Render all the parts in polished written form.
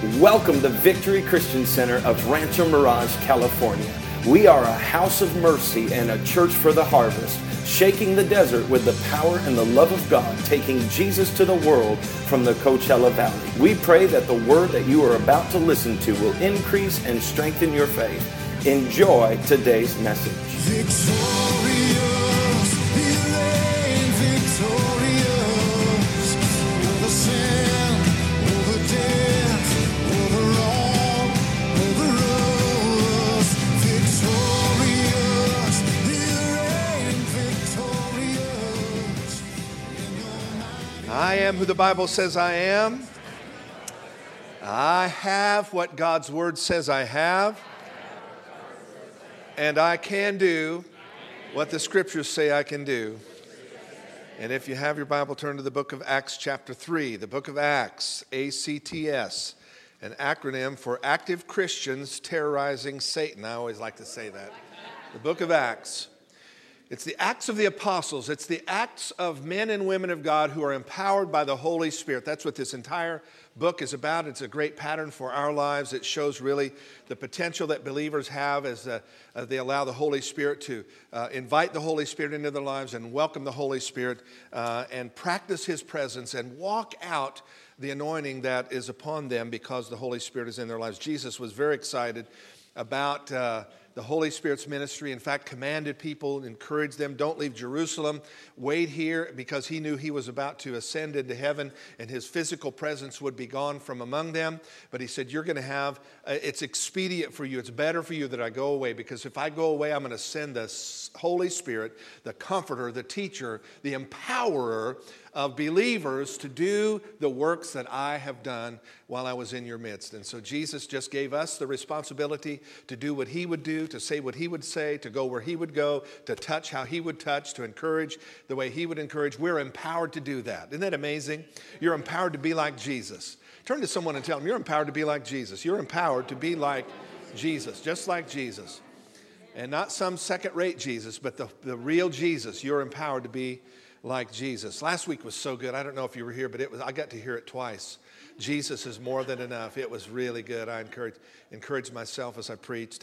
Welcome to Victory Christian Center of Rancho Mirage, California. We are a house of mercy and a church for the harvest, shaking the desert with the power and the love of God, taking Jesus to the world from the Coachella Valley. We pray that the word that you are about to listen to will increase and strengthen your faith. Enjoy today's message. Victorious, you reign victorious, over sin, over death, over all, over us. Victorious, you reign victorious. I am who the Bible says I am. I have what God's Word says I have. And I can do what the Scriptures say I can do. And if you have your Bible, turn to the book of Acts chapter 3. The book of Acts, ACTS, an acronym for Active Christians Terrorizing Satan. I always like to say that. The book of Acts. It's the Acts of the Apostles. It's the acts of men and women of God who are empowered by the Holy Spirit. That's what this entire book is about. It's a great pattern for our lives. It shows really the potential that believers have as they allow the Holy Spirit to invite the Holy Spirit into their lives and welcome the Holy Spirit and practice His presence and walk out the anointing that is upon them because the Holy Spirit is in their lives. Jesus was very excited about the Holy Spirit's ministry. In fact, commanded people, encouraged them, don't leave Jerusalem, wait here, because he knew he was about to ascend into heaven and his physical presence would be gone from among them. But he said, you're going to have, it's expedient for you, it's better for you that I go away, because if I go away, I'm going to send the Holy Spirit, the comforter, the teacher, the empowerer of believers to do the works that I have done while I was in your midst. And so Jesus just gave us the responsibility to do what he would do, to say what he would say, to go where he would go, to touch how he would touch, to encourage the way he would encourage. We're empowered to do that. Isn't that amazing? You're empowered to be like Jesus. Turn to someone and tell them, you're empowered to be like Jesus. You're empowered to be like Jesus, just like Jesus. And not some second-rate Jesus, but the real Jesus. You're empowered to be like Jesus. Last week was so good. I don't know if you were here, but I got to hear it twice. Jesus is more than enough. It was really good. I encouraged myself as I preached,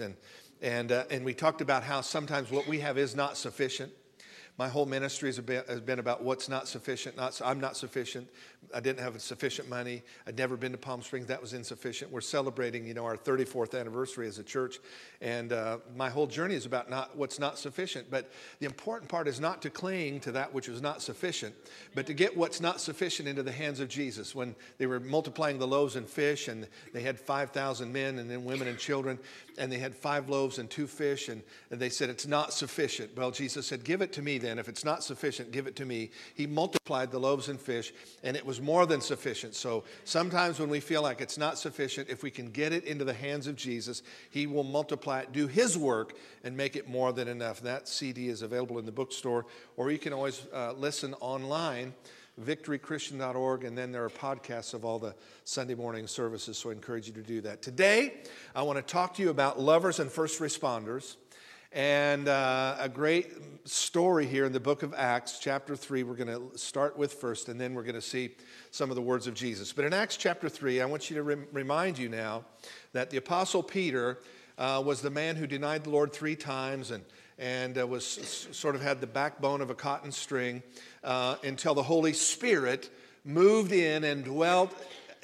and we talked about how sometimes what we have is not sufficient. My whole ministry has been about what's not sufficient. I'm not sufficient. I didn't have sufficient money. I'd never been to Palm Springs. That was insufficient. We're celebrating, our 34th anniversary as a church, and my whole journey is about what's not sufficient. But the important part is not to cling to that which was not sufficient, but to get what's not sufficient into the hands of Jesus. When they were multiplying the loaves and fish, and they had 5,000 men and then women and children, and they had 5 loaves and 2 fish, and they said, it's not sufficient. Well, Jesus said, give it to me then. If it's not sufficient, give it to me. He multiplied the loaves and fish, and it was more than sufficient. So sometimes when we feel like it's not sufficient, if we can get it into the hands of Jesus, He will multiply it, do His work, and make it more than enough. That CD is available in the bookstore, or you can always listen online, victorychristian.org, and then there are podcasts of all the Sunday morning services, so I encourage you to do that. Today, I want to talk to you about lovers and first responders. And a great story here in the book of Acts, chapter 3. We're going to start with first, and then we're going to see some of the words of Jesus. But in Acts chapter 3, I want you to remind you now that the Apostle Peter was the man who denied the Lord 3 times and was sort of had the backbone of a cotton string until the Holy Spirit moved in and dwelt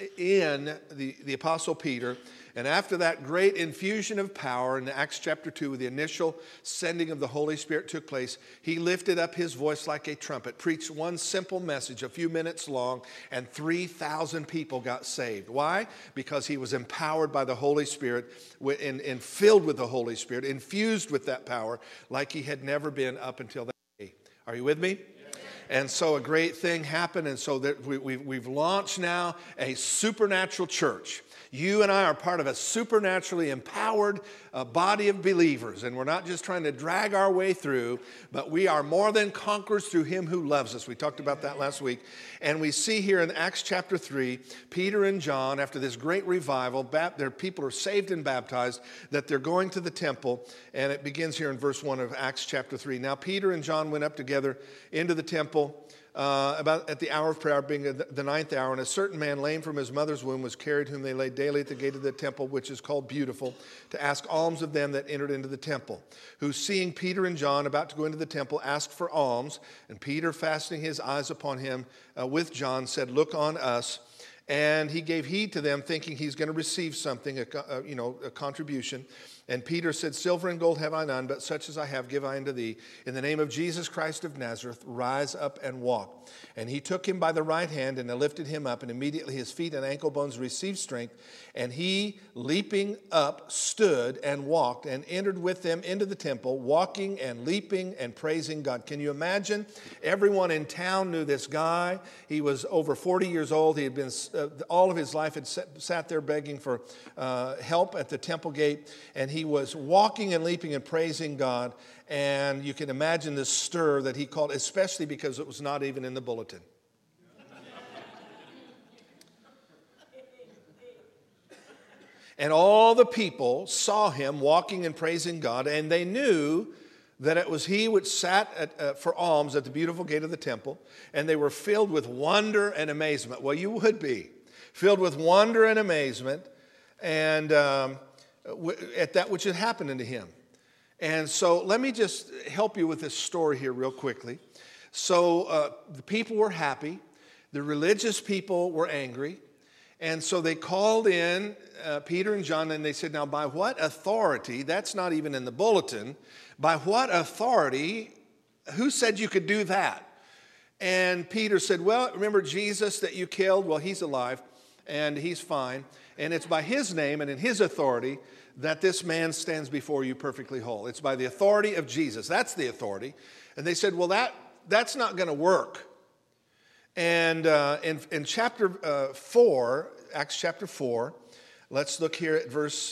in the Apostle Peter. And after that great infusion of power in Acts chapter 2, the initial sending of the Holy Spirit took place, he lifted up his voice like a trumpet, preached one simple message a few minutes long, and 3,000 people got saved. Why? Because he was empowered by the Holy Spirit and filled with the Holy Spirit, infused with that power like he had never been up until that day. Are you with me? And so a great thing happened, and so that we've launched now a supernatural church. You and I are part of a supernaturally empowered body of believers, and we're not just trying to drag our way through, but we are more than conquerors through Him who loves us. We talked about that last week. And we see here in Acts chapter 3, Peter and John, after this great revival, their people are saved and baptized, that they're going to the temple, and it begins here in verse 1 of Acts chapter 3. Now Peter and John went up together into the temple about at the hour of prayer, being the ninth hour, and a certain man lame from his mother's womb was carried, whom they laid daily at the gate of the temple, which is called Beautiful, to ask alms of them that entered into the temple, who, seeing Peter and John about to go into the temple, asked for alms. And Peter, fastening his eyes upon him with John, said, "Look on us." And he gave heed to them, thinking he's going to receive something, a contribution. And Peter said, "Silver and gold have I none, but such as I have give I unto thee. In the name of Jesus Christ of Nazareth, rise up and walk." And he took him by the right hand and lifted him up, and immediately his feet and ankle bones received strength. And he, leaping up, stood and walked and entered with them into the temple, walking and leaping and praising God. Can you imagine? Everyone in town knew this guy. He was over 40 years old. He had been, all of his life had sat there begging for help at the temple gate. And he was walking and leaping and praising God. And you can imagine the stir that he called, especially because it was not even in the bulletin. And all the people saw him walking and praising God, and they knew that it was he which sat for alms at the beautiful gate of the temple, and they were filled with wonder and amazement. Well, you would be filled with wonder and amazement, and at that which had happened unto him. And so let me just help you with this story here real quickly. So the people were happy. The religious people were angry. And so they called in Peter and John, and they said, "Now, by what authority," that's not even in the bulletin, "by what authority, who said you could do that?" And Peter said, "Well, remember Jesus that you killed? Well, he's alive, and he's fine. And it's by his name and in his authority that this man stands before you perfectly whole. It's by the authority of Jesus. That's the authority." And they said, "Well, that's not going to work." And in chapter 4, Acts chapter 4, let's look here at verse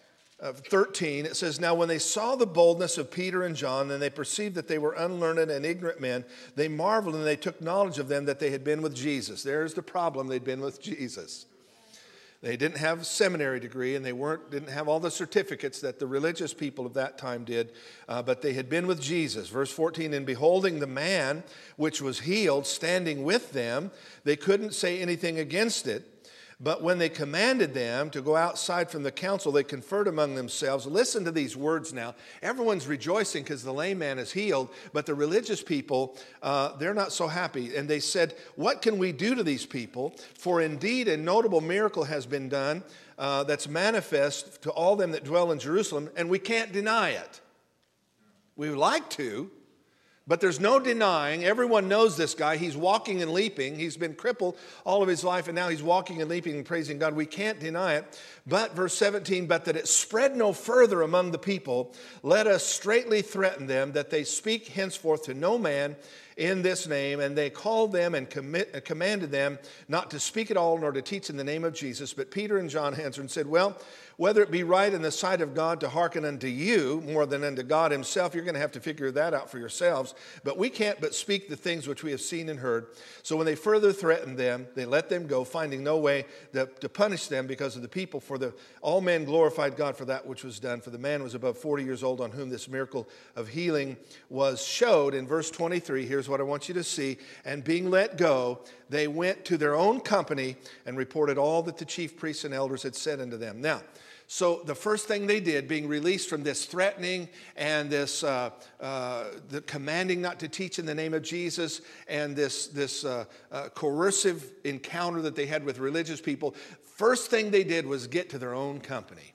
13. It says, "Now when they saw the boldness of Peter and John, and they perceived that they were unlearned and ignorant men, they marveled, and they took knowledge of them that they had been with Jesus." There's the problem. They'd been with Jesus. They didn't have a seminary degree, and they didn't have all the certificates that the religious people of that time did, but they had been with Jesus. Verse 14, "And beholding the man which was healed standing with them, they couldn't say anything against it. But when they commanded them to go outside from the council, they conferred among themselves." Listen to these words now. Everyone's rejoicing because the lame man is healed, but the religious people, they're not so happy. And they said, "What can we do to these people? For indeed a notable miracle has been done that's manifest to all them that dwell in Jerusalem, and we can't deny it." We would like to, but there's no denying. Everyone knows this guy. He's walking and leaping. He's been crippled all of his life, and now he's walking and leaping and praising God. We can't deny it. But verse 17, "But that it spread no further among the people, let us straitly threaten them that they speak henceforth to no man in this name. And they called them and commanded them not to speak at all, nor to teach in the name of Jesus. But Peter and John answered and said, Well, whether it be right in the sight of God to hearken unto you more than unto God himself, you're going to have to figure that out for yourselves. But we can't but speak the things which we have seen and heard." So when they further threatened them, they let them go, finding no way to punish them because of the people. For all men glorified God for that which was done. For the man was above 40 years old on whom this miracle of healing was showed. In verse 23, here's what I want you to see. "And being let go, they went to their own company and reported all that the chief priests and elders had said unto them." Now, so the first thing they did, being released from this threatening and this the commanding not to teach in the name of Jesus, and this coercive encounter that they had with religious people, first thing they did was get to their own company.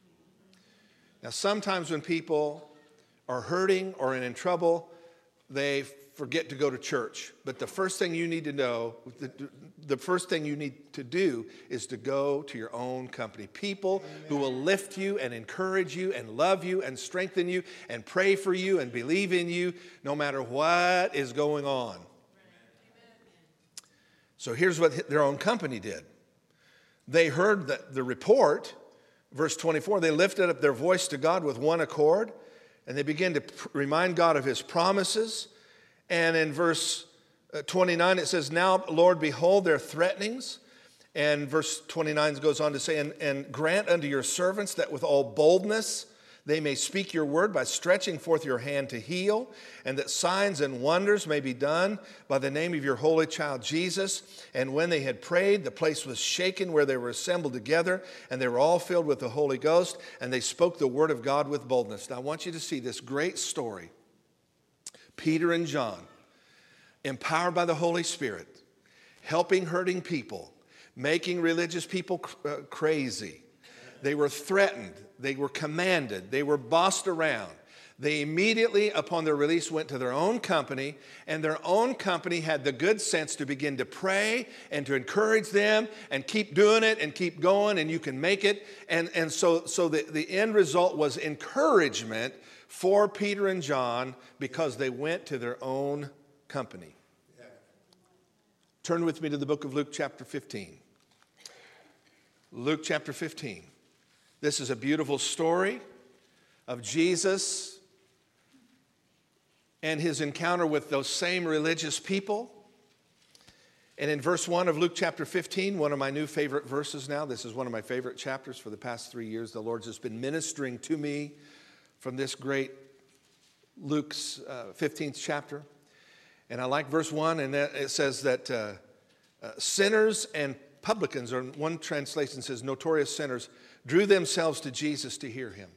Now, sometimes when people are hurting or in trouble, they forget to go to church. But the first thing you need to know, the first thing you need to do is to go to your own company. People who will lift you and encourage you and love you and strengthen you and pray for you and believe in you no matter what is going on. So here's what their own company did. They heard the report. Verse 24, "They lifted up their voice to God with one accord, and they began to remind God of his promises." And in verse 29, it says, "Now, Lord, behold their threatenings." And verse 29 goes on to say, and grant unto your servants that with all boldness they may speak your word by stretching forth your hand to heal, and that signs and wonders may be done by the name of your holy child Jesus. And when they had prayed, the place was shaken where they were assembled together, and they were all filled with the Holy Ghost, and they spoke the word of God with boldness. Now I want you to see this great story. Peter and John, empowered by the Holy Spirit, helping hurting people, making religious people crazy. They were threatened. They were commanded. They were bossed around. They immediately, upon their release, went to their own company, and their own company had the good sense to begin to pray and to encourage them and keep doing it and keep going, and you can make it. And so the end result was encouragement for Peter and John because they went to their own company. Turn with me to the book of Luke chapter 15. Luke chapter 15. This is a beautiful story of Jesus and his encounter with those same religious people. And in verse 1 of Luke chapter 15, one of my new favorite verses now, this is one of my favorite chapters for the past 3 years. The Lord's just been ministering to me from this great Luke's 15th chapter. And I like verse 1, and it says that sinners and publicans, or one translation says notorious sinners, drew themselves to Jesus to hear him.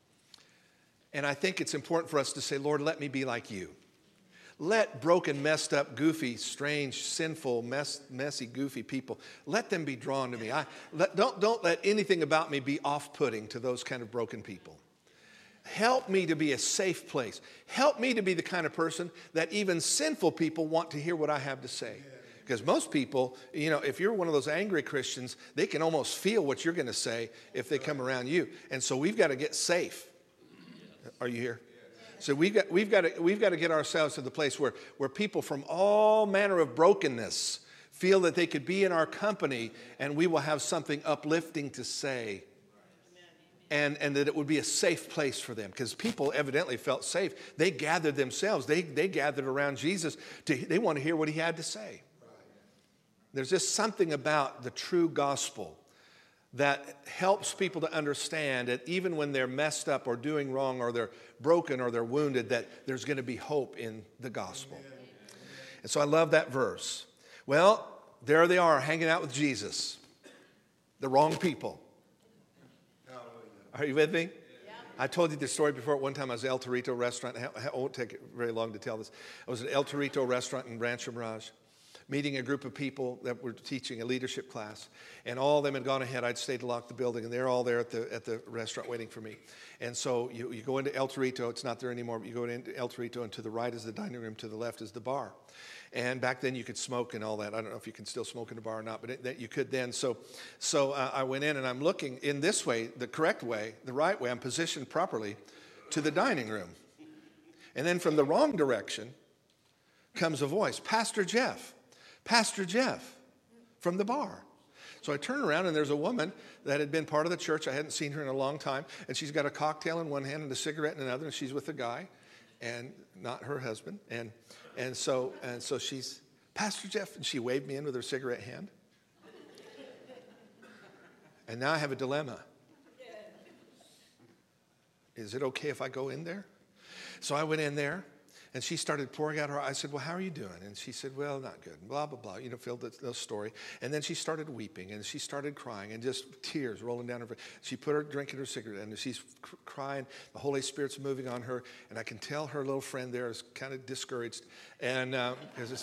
And I think it's important for us to say, Lord, let me be like you. Let broken, messed up, goofy, strange, sinful, messy, goofy people, let them be drawn to me. Don't let anything about me be off-putting to those kind of broken people. Help me to be a safe place. Help me to be the kind of person that even sinful people want to hear what I have to say. Because most people, if you're one of those angry Christians, they can almost feel what you're going to say if they come around you. And so we've got to get safe. Are you here? So we've got to get ourselves to the place where people from all manner of brokenness feel that they could be in our company and we will have something uplifting to say. And that it would be a safe place for them, because people evidently felt safe. They gathered themselves. They gathered around Jesus. They want to hear what he had to say. There's just something about the true gospel that helps people to understand that even when they're messed up or doing wrong or they're broken or they're wounded, that there's going to be hope in the gospel. And so I love that verse. Well, there they are hanging out with Jesus. The wrong people. Are you with me? Yeah. I told you this story before. One time I was at El Torito restaurant. It won't take very long to tell this. I was at El Torito restaurant in Rancho Mirage, meeting a group of people that were teaching a leadership class. And all of them had gone ahead. I'd stayed to lock the building, and they're all there at the restaurant waiting for me. And so you go into El Torito. It's not there anymore, but you go into El Torito, and to the right is the dining room, to the left is the bar. And back then you could smoke and all that. I don't know if you can still smoke in a bar or not, but you could then. So I went in, and I'm looking in this way, the correct way, the right way. I'm positioned properly to the dining room. And then from the wrong direction comes a voice, Pastor Jeff, from the bar. So I turn around, and there's a woman that had been part of the church. I hadn't seen her in a long time. And she's got a cocktail in one hand and a cigarette in another, and she's with a guy, and not her husband. And so she's, Pastor Jeff, and she waved me in with her cigarette hand. And now I have a dilemma. Is it okay if I go in there? So I went in there, and she started pouring out her, I said, well, how are you doing? And she said, well, not good, blah, blah, blah, filled the story. And then she started weeping, and she started crying, and just tears rolling down her face. She put her drink in her cigarette, and she's crying. The Holy Spirit's moving on her, and I can tell her little friend there is kind of discouraged, and because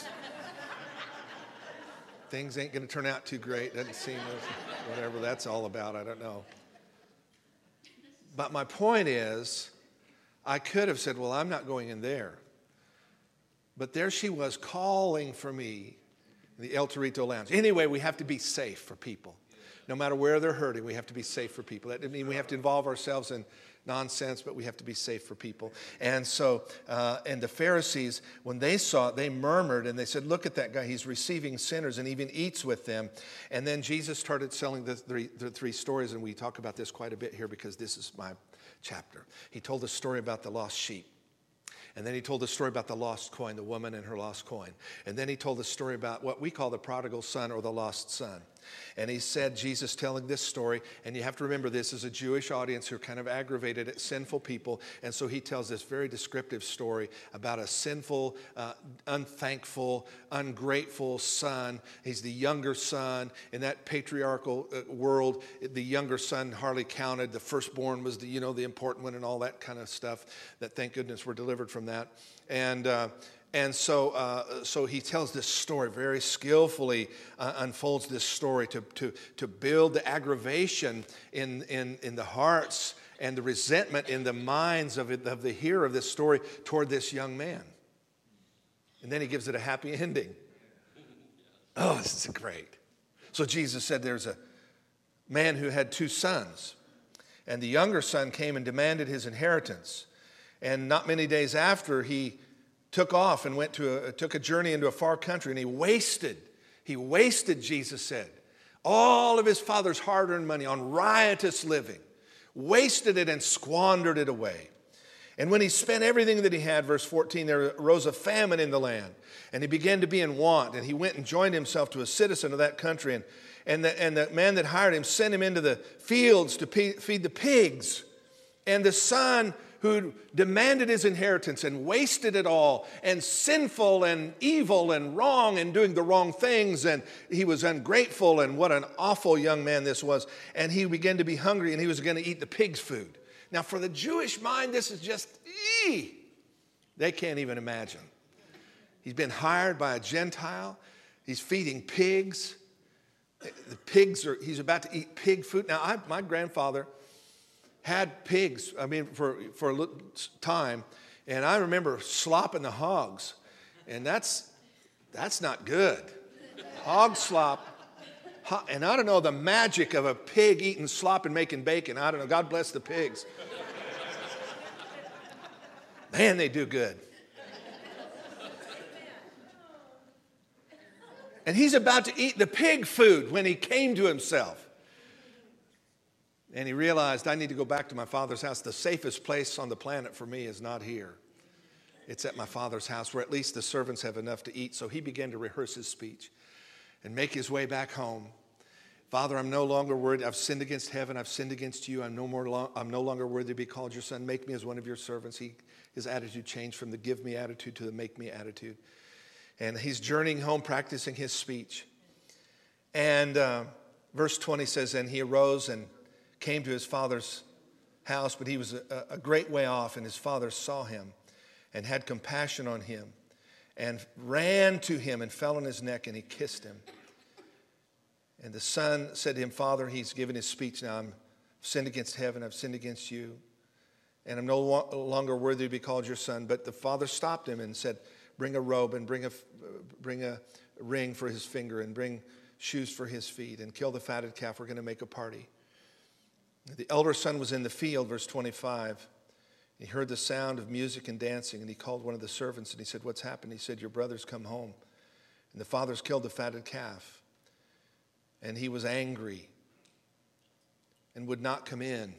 things ain't going to turn out too great. Doesn't seem, whatever that's all about, I don't know. But my point is, I could have said, well, I'm not going in there. But there she was calling for me in the El Torito Lounge. Anyway, we have to be safe for people. No matter where they're hurting, we have to be safe for people. That doesn't mean we have to involve ourselves in nonsense, but we have to be safe for people. And so, and the Pharisees, when they saw it, they murmured, and they said, look at that guy. He's receiving sinners and even eats with them. And then Jesus started telling the three stories, and we talk about this quite a bit here because this is my chapter. He told a story about the lost sheep. And then he told the story about the lost coin, the woman and her lost coin. And then he told the story about what we call the prodigal son or the lost son. And he said, Jesus telling this story, and you have to remember this is a Jewish audience who are kind of aggravated at sinful people. And so he tells this very descriptive story about a sinful, unthankful, ungrateful son. He's the younger son. In that patriarchal world, the younger son hardly counted. The firstborn was the important one and all that kind of stuff that, thank goodness, we're delivered from that. And so he tells this story very skillfully, unfolds this story to build the aggravation in the hearts and the resentment in the minds of the hearer of this story toward this young man. And then he gives it a happy ending. Oh, this is great. So Jesus said there's a man who had 2 sons, and the younger son came and demanded his inheritance. And not many days after, he took off and took a journey into a far country, and he wasted, Jesus said, all of his father's hard-earned money on riotous living, wasted it and squandered it away. And when he spent everything that he had, verse 14, there arose a famine in the land, and he began to be in want, and he went and joined himself to a citizen of that country, and the man that hired him sent him into the fields to feed the pigs. And the son who demanded his inheritance and wasted it all, and sinful and evil and wrong and doing the wrong things, and he was ungrateful, and what an awful young man this was. And he began to be hungry, and he was going to eat the pig's food. Now, for the Jewish mind, this is just, they can't even imagine. He's been hired by a Gentile. He's feeding pigs. He's about to eat pig food. Now, my grandfather had pigs, for a little time, and I remember slopping the hogs, and that's not good. Hog slop, and I don't know the magic of a pig eating slop and making bacon. I don't know. God bless the pigs. Man, they do good. And he's about to eat the pig food when he came to himself. And he realized, I need to go back to my father's house. The safest place on the planet for me is not here. It's at my father's house, where at least the servants have enough to eat. So he began to rehearse his speech and make his way back home. Father, I'm no longer worthy. I've sinned against heaven. I've sinned against you. I'm no longer worthy to be called your son. Make me as one of your servants. His attitude changed from the give me attitude to the make me attitude. And he's journeying home, practicing his speech. And verse 20 says, and he arose and came to his father's house, but he was a great way off, and his father saw him and had compassion on him and ran to him and fell on his neck, and he kissed him. And the son said to him, Father, he's given his speech now, I've sinned against heaven, I've sinned against you, and I'm no longer worthy to be called your son. But the father stopped him and said, bring a robe and bring a ring for his finger and bring shoes for his feet and kill the fatted calf. We're going to make a party. The elder son was in the field, verse 25. He heard the sound of music and dancing, and he called one of the servants, and he said, what's happened? He said, your brother's come home, and the father's killed the fatted calf. And he was angry and would not come in.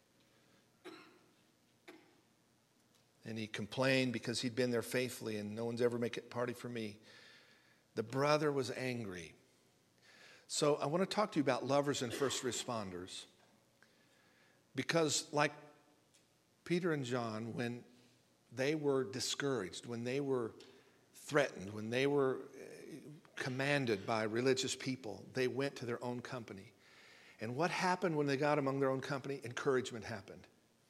And he complained because he'd been there faithfully, and no one's ever make a party for me. The brother was angry. So I want to talk to you about lovers and first responders. Because like Peter and John, when they were discouraged, when they were threatened, when they were commanded by religious people, they went to their own company. And what happened when they got among their own company? Encouragement happened.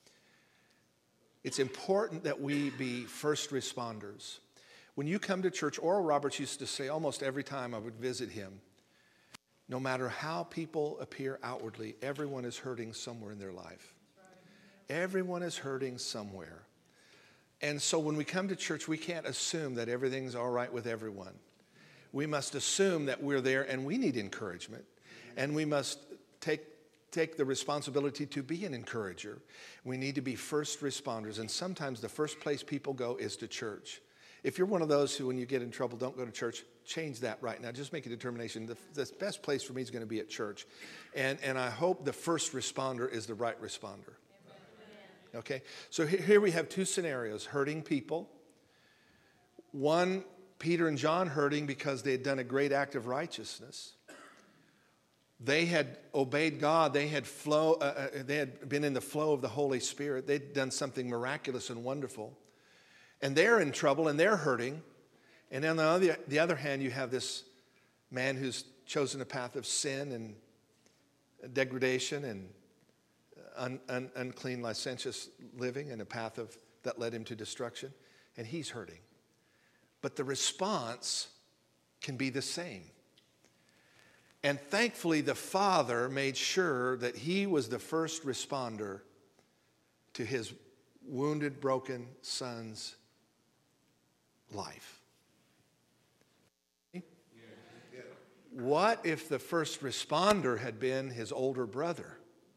It's important that we be first responders. When you come to church, Oral Roberts used to say almost every time I would visit him, no matter how people appear outwardly, everyone is hurting somewhere in their life. Everyone is hurting somewhere. And so when we come to church, we can't assume that everything's all right with everyone. We must assume that we're there and we need encouragement. And we must take the responsibility to be an encourager. We need to be first responders. And sometimes the first place people go is to church. If you're one of those who, when you get in trouble, don't go to church, change that right now. Just make a determination. The best place for me is going to be at church. And I hope the first responder is the right responder. Okay? So here we have two scenarios, hurting people. One, Peter and John hurting because they had done a great act of righteousness. They had obeyed God. They had been in the flow of the Holy Spirit. They'd done something miraculous and wonderful. And they're in trouble and they're hurting. And on the other hand, you have this man who's chosen a path of sin and degradation and unclean, licentious living, and a path that led him to destruction. And he's hurting. But the response can be the same. And thankfully, the father made sure that he was the first responder to his wounded, broken son's life. What if the first responder had been his older brother?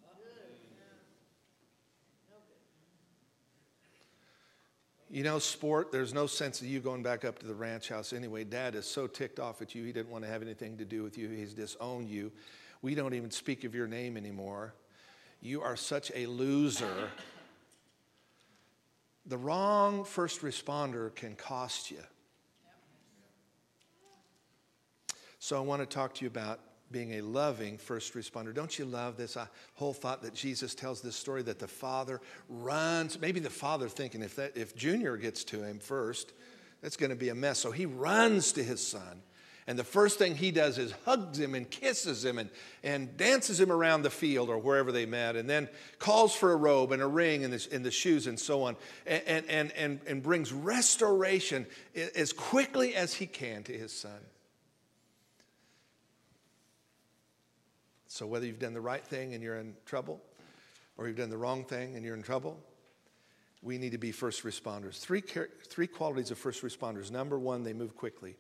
You know, sport, there's no sense of you going back up to the ranch house anyway. Dad is so ticked off at you, he didn't want to have anything to do with you. He's disowned you. We don't even speak of your name anymore. You are such a loser. The wrong first responder can cost you. So I want to talk to you about being a loving first responder. Don't you love this whole thought that Jesus tells this story that the father runs? Maybe the father thinking if Junior gets to him first, that's going to be a mess. So he runs to his son. And the first thing he does is hugs him and kisses him and dances him around the field or wherever they met, and then calls for a robe and a ring and the shoes and so on, and brings restoration as quickly as he can to his son. So whether you've done the right thing and you're in trouble, or you've done the wrong thing and you're in trouble, we need to be first responders. Three qualities of first responders. Number one, they move quickly.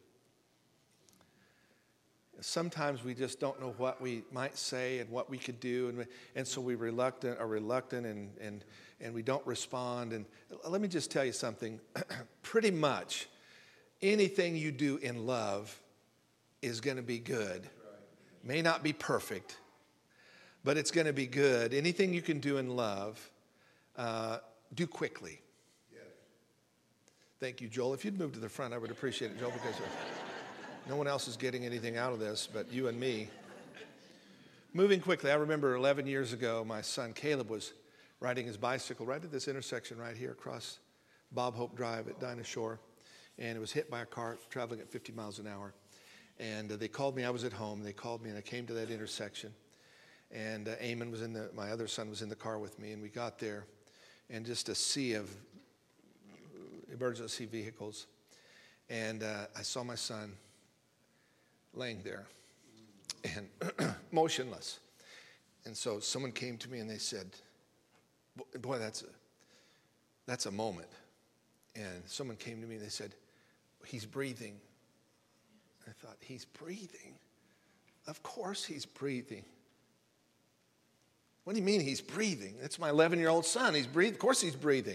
Sometimes we just don't know what we might say and what we could do, and so we're reluctant and we don't respond. And let me just tell you something. Pretty much anything you do in love is going to be good. May not be perfect, but it's going to be good. Anything you can do in love, do quickly. Yes. Thank you, Joel. If you'd move to the front, I would appreciate it, Joel, because no one else is getting anything out of this but you and me. Moving quickly. I remember 11 years ago, my son Caleb was riding his bicycle right at this intersection right here across Bob Hope Drive at Dinah Shore, and it was hit by a car traveling at 50 miles an hour. And they called me. I was at home. They called me, and I came to that intersection. And Eamon was my other son was in the car with me, and we got there, and just a sea of emergency vehicles. And I saw my son laying there and motionless. And so someone came to me, and they said, "Boy, that's a moment." And someone came to me, and they said, "He's breathing." I thought, he's breathing? Of course he's breathing. What do you mean he's breathing? That's my 11-year-old son. He's breathing. Of course he's breathing.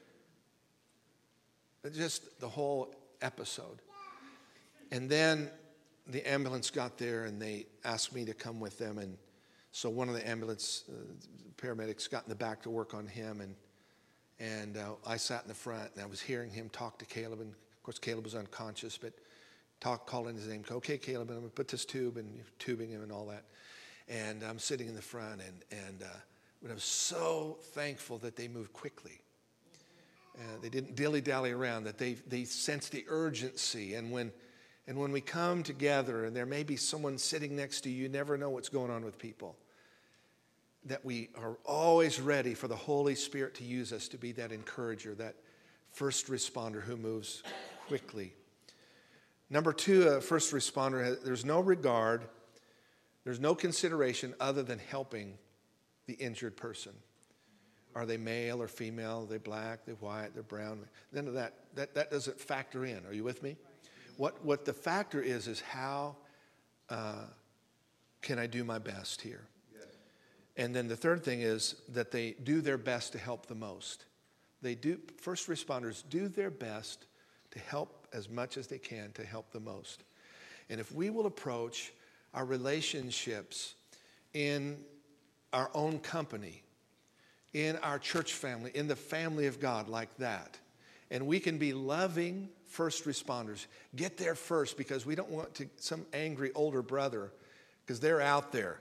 But just the whole episode. And then the ambulance got there, and they asked me to come with them. And so one of the ambulance paramedics got in the back to work on him. And I sat in the front, and I was hearing him talk to Caleb. And, of course, Caleb was unconscious, but calling his name. "Okay, Caleb, I'm going to put this tube," and tubing him and all that. And I'm sitting in the front, and I was so thankful that they moved quickly. They didn't dilly-dally around, that they sensed the urgency. And when we come together, and there may be someone sitting next to you, you never know what's going on with people, that we are always ready for the Holy Spirit to use us to be that encourager, that first responder who moves quickly. Number two, a first responder, there's no regard, there's no consideration other than helping the injured person. Are they male or female? Are they black? They're white? They're brown? None of that doesn't factor in. Are you with me? What the factor is how can I do my best here? Yes. And then the third thing is that they do their best to help the most. First responders do their best to help as much as they can to help the most. And if we will approach our relationships in our own company in our church family, in the family of God like that. And we can be loving first responders. Get there first, because we don't want some angry older brother, because they're out there.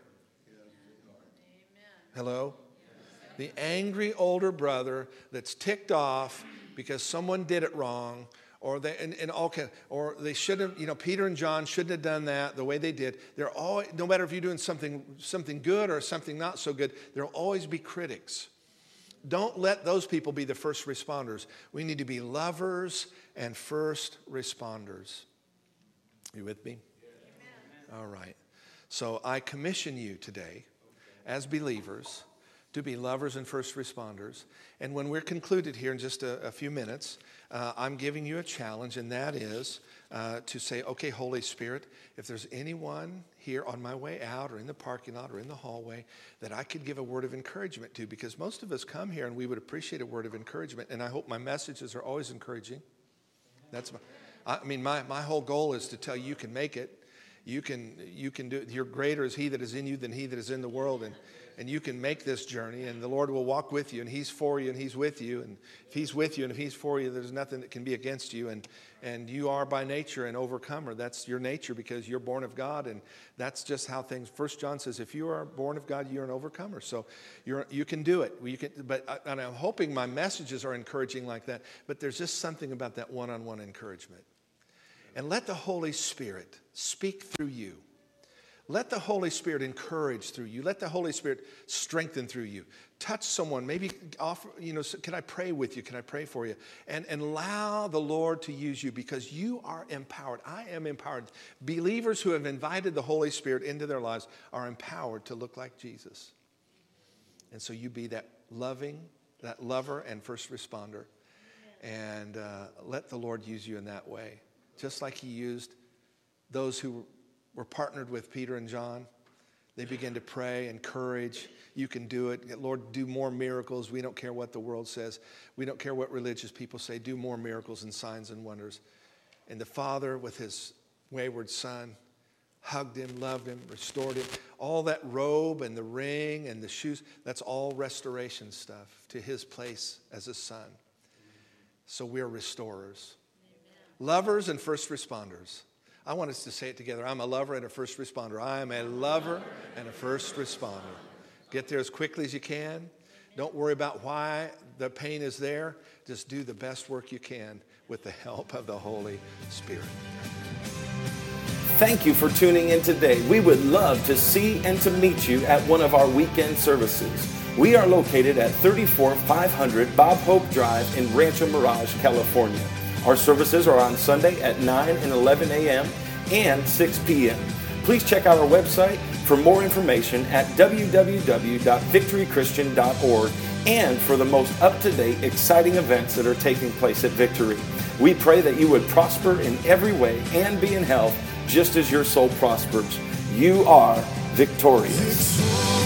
Hello? The angry older brother that's ticked off because someone did it wrong, or they should have, Peter and John shouldn't have done that the way they did. They're always, no matter if you're doing something good or something not so good, there'll always be critics. Don't let those people be the first responders. We need to be lovers and first responders. You with me? Amen. All right. So I commission you today as believers to be lovers and first responders. And when we're concluded here in just a few minutes, I'm giving you a challenge, and that is to say, okay, Holy Spirit, if there's anyone here on my way out or in the parking lot or in the hallway that I could give a word of encouragement to, because most of us come here and we would appreciate a word of encouragement, and I hope my messages are always encouraging. That's my whole goal is to tell you can make it. You can do it. You're greater is he that is in you than he that is in the world, and you can make this journey, and the Lord will walk with you, and he's for you, and he's with you, and if he's with you and if he's for you, there's nothing that can be against you, and you are by nature an overcomer. That's your nature, because you're born of God, and that's just how things. 1 John says, if you are born of God, you're an overcomer. So you can do it. And I'm hoping my messages are encouraging like that, but there's just something about that one-on-one encouragement. And let the Holy Spirit speak through you. Let the Holy Spirit encourage through you. Let the Holy Spirit strengthen through you. Touch someone. Maybe offer, can I pray with you? Can I pray for you? And allow the Lord to use you, because you are empowered. I am empowered. Believers who have invited the Holy Spirit into their lives are empowered to look like Jesus. And so you be that lover and first responder. And let the Lord use you in that way. Just like he used those who were partnered with Peter and John. They began to pray, encourage. You can do it. Lord, do more miracles. We don't care what the world says. We don't care what religious people say. Do more miracles and signs and wonders. And the Father, with his wayward son, hugged him, loved him, restored him. All that robe and the ring and the shoes, that's all restoration stuff to his place as a son. So we're restorers. Amen. Lovers and first responders. I want us to say it together. I'm a lover and a first responder. I am a lover and a first responder. Get there as quickly as you can. Don't worry about why the pain is there. Just do the best work you can with the help of the Holy Spirit. Thank you for tuning in today. We would love to see and to meet you at one of our weekend services. We are located at 34500 Bob Hope Drive in Rancho Mirage, California. Our services are on Sunday at 9 and 11 a.m. and 6 p.m. Please check out our website for more information at www.victorychristian.org and for the most up-to-date, exciting events that are taking place at Victory. We pray that you would prosper in every way and be in health just as your soul prospers. You are victorious.